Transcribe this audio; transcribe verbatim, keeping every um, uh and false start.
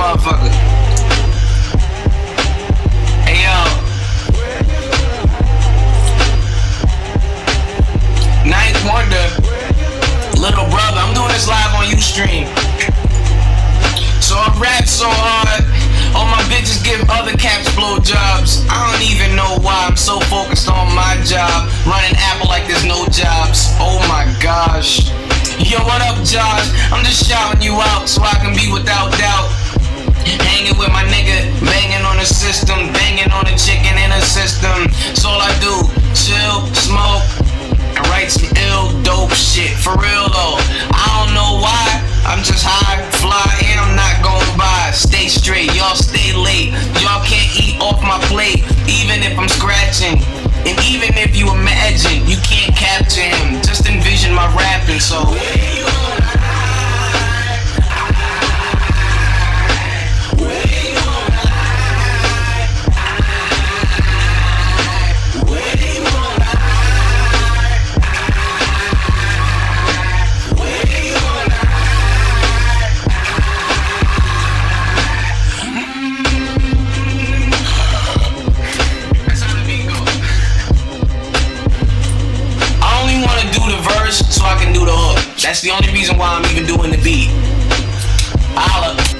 motherfucker. Hey yo, Ninth Wonder, little brother, I'm doing this live on Ustream. So I rap so hard, all my bitches give other caps blowjobs. I don't even know why I'm so focused on my job, running Apple like there's no jobs. Oh my gosh. Yo, what up, Josh? I'm just shouting you out so I can be without doubt. Hanging with my nigga, banging on the system, banging on the chicken in the system. So all I do, chill, smoke, and write some ill, dope shit. For real though, I don't know why. I'm just high, fly, and I'm not going by. Stay straight, y'all stay late. Y'all can't eat off my plate, even if I'm scratching. And even if you imagine, you can't capture him. Just envision my rapping, so so I can do the hook. That's the only reason why I'm even doing the beat. Holla.